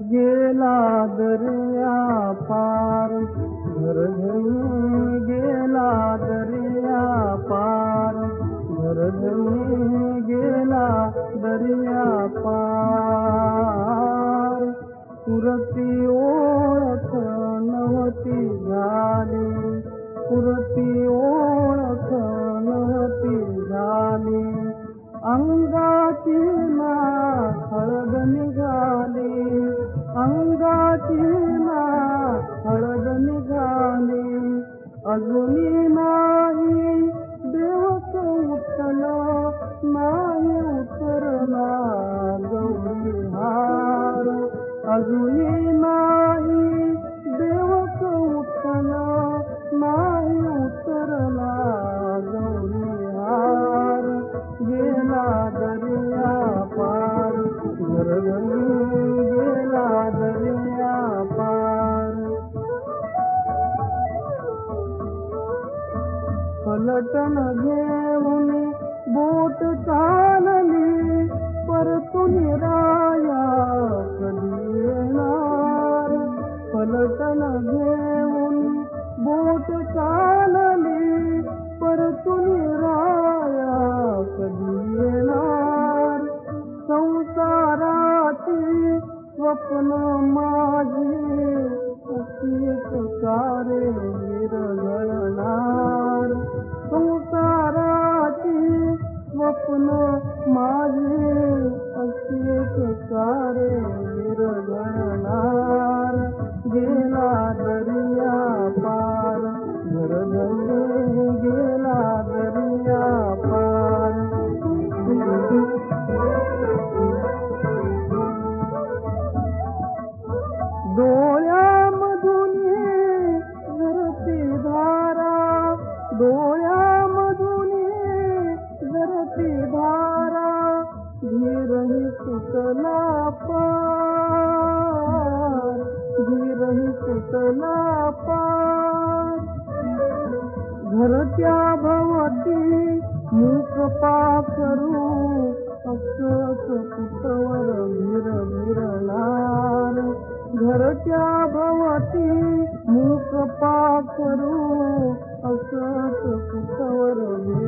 गेला दर्या पार, घर धनी गेला दर्या पार, घर धनी गेला दर्या पार. पुरती ओळख नव्हती झाली, पुरती ओळख नव्हती झाली, अंगाची ना हळद निघाली, अंगाची ना हळद निघाली. अजूनी नाही देवच उठला, नाही उतरला गौरी हार. अजूनी नाही देवच उठला, नाही उतरला गौरी हार. गेला दर्या पार, घर धनी गेला दर्या पार. पलटण घेऊन बोट चालली, परतून राया कधी येणार. पलटण घेऊन बोट चालली, परतून राया कधी येणार. संसाराची स्वप्न माझी अशीच सारे विरघळणार. संसाराची स्वप्न माझी अशीच सारे विरघळणार. गेला दर्या पार, घर धनी गेला दर्या पार. डोळ्यामधून झरती धारा, डोळ्यामधून झरती धारा, धीरही सुटला पार, धीरही सुटला पार. घरच्या भवती मूक पाखरू, असंच कुतवर विरघळणार. घरच्या भवती मूक पाखरू, असंच कुतवर